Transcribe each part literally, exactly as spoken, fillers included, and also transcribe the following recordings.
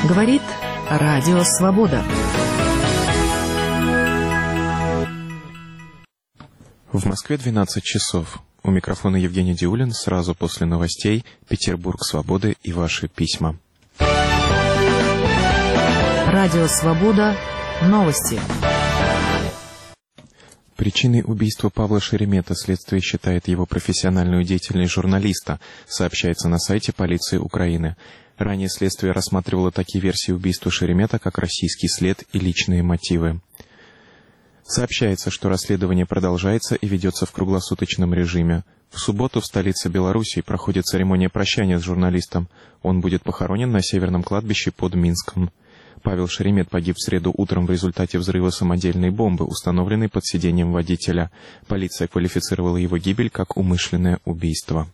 Говорит Радио Свобода. В Москве двенадцать часов. У микрофона Евгений Диулин. Сразу после новостей «Петербург свободы» и ваши письма. Радио Свобода. Новости. Причиной убийства Павла Шеремета следствие считает его профессиональную деятельность журналиста, сообщается на сайте полиции Украины. Ранее следствие рассматривало такие версии убийства Шеремета, как российский след и личные мотивы. Сообщается, что расследование продолжается и ведется в круглосуточном режиме. В субботу в столице Белоруссии проходит церемония прощания с журналистом. Он будет похоронен на Северном кладбище под Минском. Павел Шеремет погиб в среду утром в результате взрыва самодельной бомбы, установленной под сиденьем водителя. Полиция квалифицировала его гибель как умышленное убийство.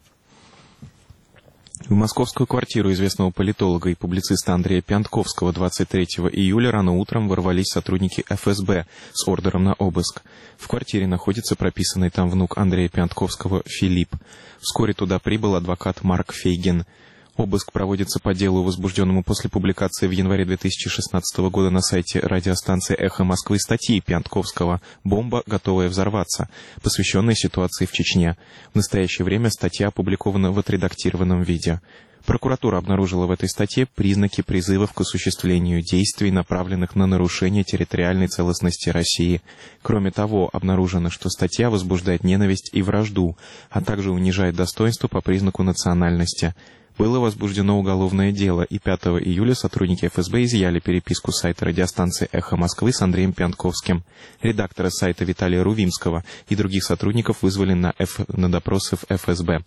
В московскую квартиру известного политолога и публициста Андрея Пьянтковского двадцать третьего июля рано утром ворвались сотрудники эф эс бэ с ордером на обыск. В квартире находится прописанный там внук Андрея Пьянтковского Филипп. Вскоре туда прибыл адвокат Марк Фейгин. Обыск проводится по делу, возбужденному после публикации в январе две тысячи шестнадцатого года на сайте радиостанции «Эхо Москвы» статьи Пьянтковского «Бомба, готовая взорваться», посвященной ситуации в Чечне. В настоящее время статья опубликована в отредактированном виде. Прокуратура обнаружила в этой статье признаки призывов к осуществлению действий, направленных на нарушение территориальной целостности России. Кроме того, обнаружено, что статья возбуждает ненависть и вражду, а также унижает достоинство по признаку национальности. Было возбуждено уголовное дело, и пятого июля сотрудники эф эс бэ изъяли переписку с сайта радиостанции «Эхо Москвы» с Андреем Пьянтковским. Редактора сайта Виталия Рувимского и других сотрудников вызвали на, F... на допросы в эф эс бэ.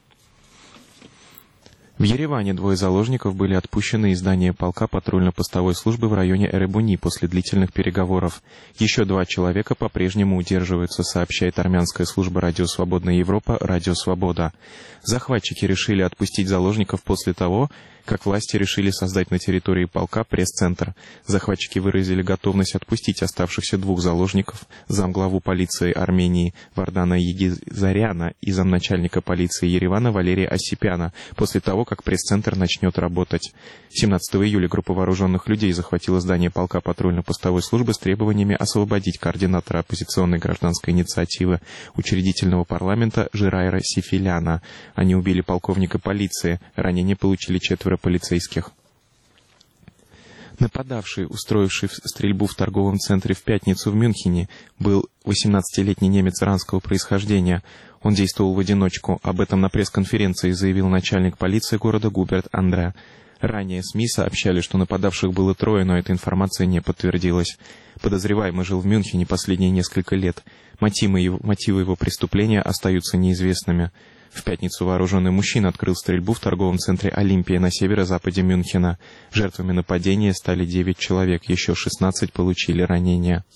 В Ереване двое заложников были отпущены из здания полка патрульно-постовой службы в районе Эребуни после длительных переговоров. Еще два человека по-прежнему удерживаются, сообщает армянская служба «Радио Свободная Европа» «Радио Свобода». Захватчики решили отпустить заложников после того, как власти решили создать на территории полка пресс-центр. Захватчики выразили готовность отпустить оставшихся двух заложников, замглаву полиции Армении Вардана Егизаряна и замначальника полиции Еревана Валерия Осипяна, после того, как пресс-центр начнет работать. семнадцатого июля группа вооруженных людей захватила здание полка патрульно-постовой службы с требованиями освободить координатора оппозиционной гражданской инициативы учредительного парламента Жирайра Сифиляна. Они убили полковника полиции, ранения получили четверо полицейских. Нападавший, устроивший стрельбу в торговом центре в пятницу в Мюнхене, был восемнадцатилетний немец иранского происхождения. Он действовал в одиночку. Об этом на пресс-конференции заявил начальник полиции города Губерт Андре. Ранее СМИ сообщали, что нападавших было трое, но эта информация не подтвердилась. Подозреваемый жил в Мюнхене последние несколько лет. Мотивы его, мотивы его преступления остаются неизвестными. В пятницу вооруженный мужчина открыл стрельбу в торговом центре «Олимпия» на северо-западе Мюнхена. Жертвами нападения стали девять человек, еще шестнадцать получили ранения.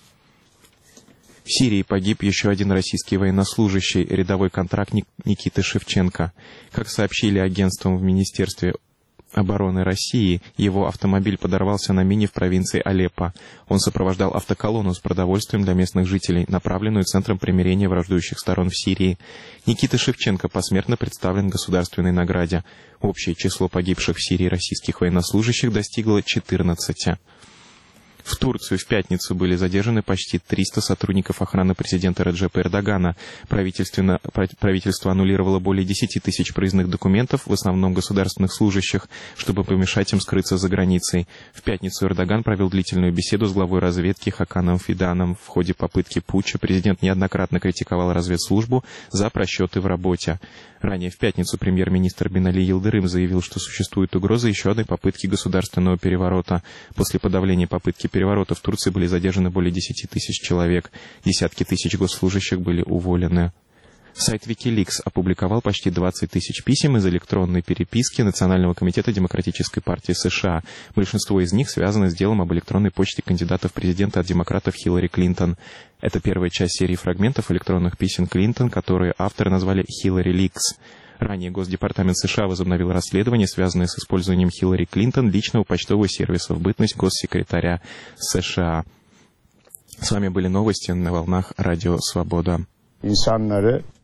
В Сирии погиб еще один российский военнослужащий, рядовой контрактник Никита Шевченко. Как сообщили агентствам в Министерстве обороны России, его автомобиль подорвался на мине в провинции Алеппо. Он сопровождал автоколонну с продовольствием для местных жителей, направленную Центром примирения враждующих сторон в Сирии. Никита Шевченко посмертно представлен государственной награде. Общее число погибших в Сирии российских военнослужащих достигло четырнадцати. В Турцию в пятницу были задержаны почти триста сотрудников охраны президента Реджепа Эрдогана. Правительство аннулировало более десяти тысяч проездных документов, в основном государственных служащих, чтобы помешать им скрыться за границей. В пятницу Эрдоган провел длительную беседу с главой разведки Хаканом Фиданом. В ходе попытки путча президент неоднократно критиковал разведслужбу за просчеты в работе. Ранее в пятницу премьер-министр Бинали Йылдырым заявил, что существует угроза еще одной попытки государственного переворота. После подавления попытки переворота в Турции были задержаны более десяти тысяч человек. Десятки тысяч госслужащих были уволены. Сайт Wikileaks опубликовал почти двадцать тысяч писем из электронной переписки Национального комитета Демократической партии США. Большинство из них связаны с делом об электронной почте кандидата в президенты от демократов Хиллари Клинтон. Это первая часть серии фрагментов электронных писем Клинтон, которые авторы назвали «Хиллари Ликс». Ранее Госдепартамент США возобновил расследование, связанное с использованием Хиллари Клинтон личного почтового сервиса в бытность госсекретаря США. С вами были новости на волнах Радио Свобода.